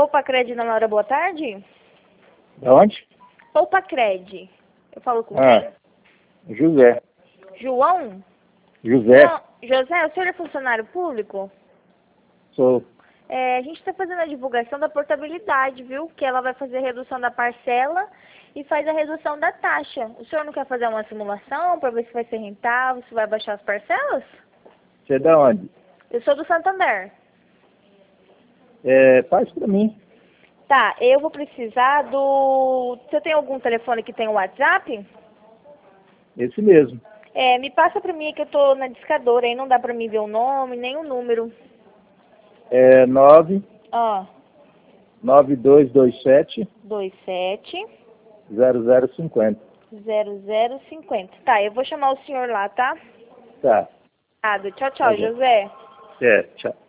Poupacred na Laura, boa tarde. De onde? Poupacred. Eu falo com quem? José. João? José. Não, José, o senhor é funcionário público? Sou. A gente está fazendo a divulgação da portabilidade, viu? Que ela vai fazer a redução da parcela e faz a redução da taxa. O senhor não quer fazer uma simulação para ver se vai ser rentável, se vai baixar as parcelas? Você é de onde? Eu sou do Santander. Faz pra mim. Tá, eu vou precisar do... Você tem algum telefone que tem o WhatsApp? Esse mesmo. Me passa pra mim que eu tô na discadora, aí não dá pra mim ver o nome, nem o número. 9 Ó, 9227 27 0050. 0050. Tá, eu vou chamar o senhor lá, tá? Tá. Tchau, Tá tchau, bom. José. Tchau.